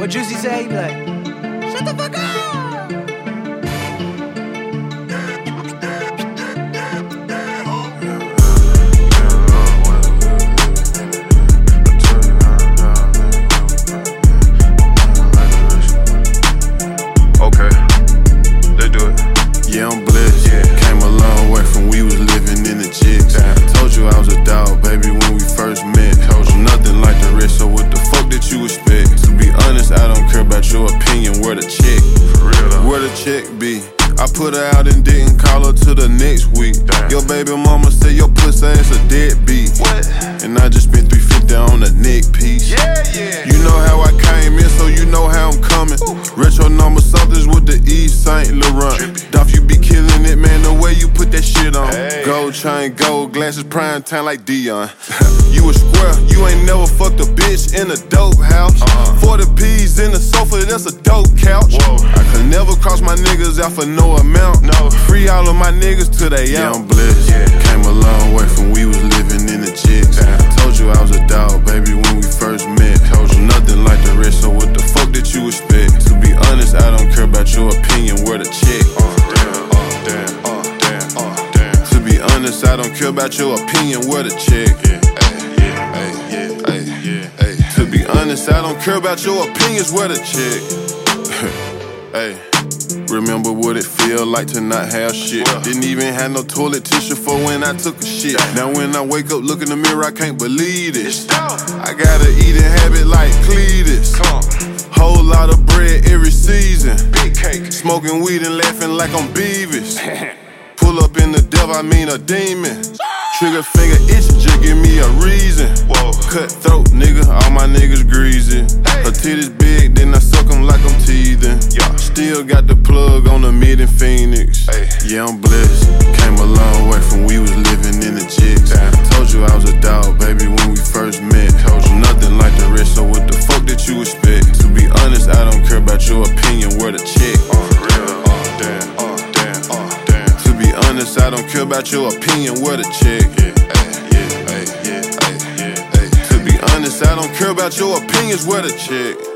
What Juicy say? He be like, shut the fuck up! Yeah, I'm blessed. Came a long way from we was living in the jigs. Told you I was a dog, baby, when we first met. Told you nothing like the rest, so what the fuck did you expect? To be honest, I don't care about your opinion. Where the check? For real though. Where the check be? I put her out and didn't call her till the next week. Your baby mama said your pussy ass a deadbeat. What? And I just spent $350 on a neck piece. You know how I came in, so you know how I'm coming. Retro number somethings with the East St. Laurent. Duff, you be killing it, man, the way you put that shit on. Gold chain, gold glasses, prime time like Dion. You a square, you ain't never fucked a bitch in a dope house. 40 P's in the sofa, that's a dope couch. I could never cross my niggas out for no amount. Free all of my niggas till they out. I'm blessed. Came a long way from we was living in the jigs. Told you I was a dog, baby, when we first met. Told you nothing like the rest, so what the fuck did you expect? To be honest, I don't care about your opinion. Where the check? To be honest, I don't care about your opinion. Where the check? To be honest, I don't care about your opinions. Where the check? Hey. Remember what it feel like to not have shit. Didn't even have no toilet tissue for when I took a shit. Now when I wake up, look in the mirror, I can't believe this. I got a eating habit like Cletus. Whole lot of bread every season. Big cake. Smoking weed and laughing like I'm Beavis. Pull up in the devil, I mean a demon. Trigger finger itching, just give me a reason. Cutthroat nigga, all my niggas greasy. Her titties big, then I suck them like I'm teething. Still got the plug on the mid in Phoenix. Yeah, I'm blessed. Came a long way from we was living in the jigs. Told you I was a dog, baby, when we first met. Told you nothing like the rest, so what the fuck did you expect? To be honest, I don't care about your opinion. Where the check? To be honest, I don't care about your opinion. Where the check? To be honest, I don't care about your opinions. Where the check?